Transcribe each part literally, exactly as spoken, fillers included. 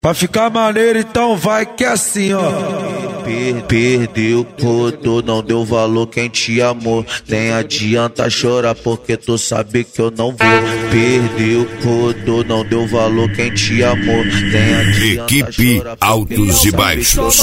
Pra ficar maneiro, então vai que é assim, ó. Per perdeu, rodou, não deu valor quem te amou. Nem adianta chorar porque tu sabe que eu não vou. Perdeu, rodou, não deu valor quem te amou. Nem adianta Equipe chorar Altos e Baixos.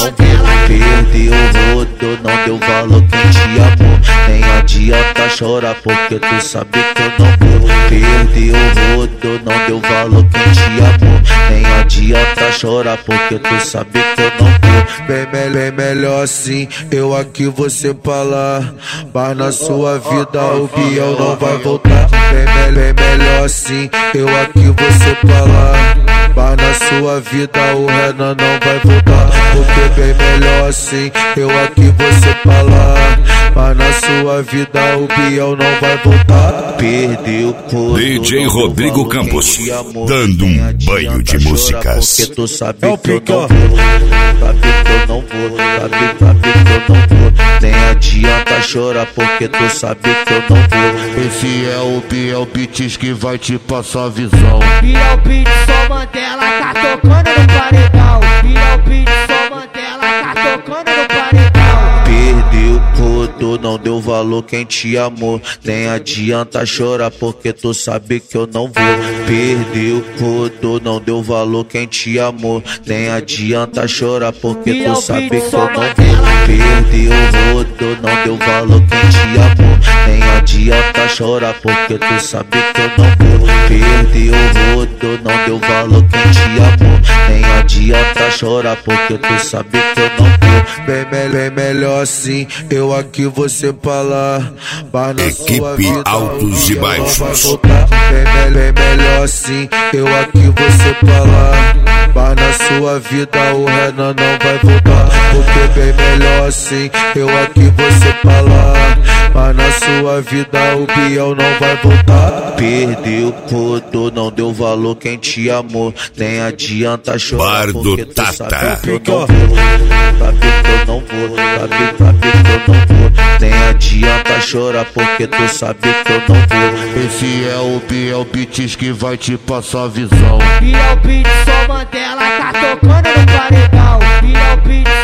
Perdeu, rodou, não deu valor quem te amou. Nem adianta chorar porque tu sabe que eu não vou. Perdeu, rodou, não deu valor quem te amou. Nem adianta chorar porque tu sabe que eu não vou. Bem, bem, bem melhor assim, eu aqui, você pra lá. Mas na sua vida o Biel não vai voltar. Bem, bem, bem melhor assim, eu aqui, você pra lá. Mas na sua vida o Renan não vai voltar. Porque bem melhor assim, eu aqui, você pra lá. Mas na sua vida o Biel não vai voltar. Perdeu, D J Rodrigo Campos, dando um banho de músicas. Porque tu sabe que eu não vou, sabe que eu não vou, sabe, sabe que eu não vou. Nem adianta chorar porque tu sabe que eu não vou. Esse é o Biel Beats que vai te passar a visão. Biel Beats, só Mandela, tá tocando no paredão. Biel Beats, só Mandela, tá tocando no paredão. Perdeu, rodou, não deu valor quem te amou. Nem adianta chorar porque tu sabe que eu não vou. Perdeu, rodou, não deu valor quem te amou. Nem adianta chorar porque tu sabe que eu não vou. Perdeu, rodou, não deu valor quem te amou. Nem adianta chorar porque tu sabe que eu não vou. Perdeu, rodou, não deu valor quem te amou. Nem adianta chorar porque tu sabe que eu não vou. Bem, bem, bem melhor assim, eu aqui, você pra lá. Mas na Equipe sua vida Altos e Baixos. Bem, bem, bem melhor assim, eu aqui, você pra lá. Mas na sua vida o Renan não vai voltar. Porque bem melhor assim, eu aqui, você pra lá. Mas na sua vida o Biel não vai voltar. Perdeu, rodou, não deu valor quem te amou. Nem adianta chorar Bar do porque tu Tata. sabe que eu não vou. Sabe que eu não vou, sabe, sabe que eu não vou. Nem adianta chorar porque tu sabe que eu não vou. Esse é o Biel Beats que vai te passar a visão. Biel Beats, só Mandela, tá tocando no paredão. Biel Beats,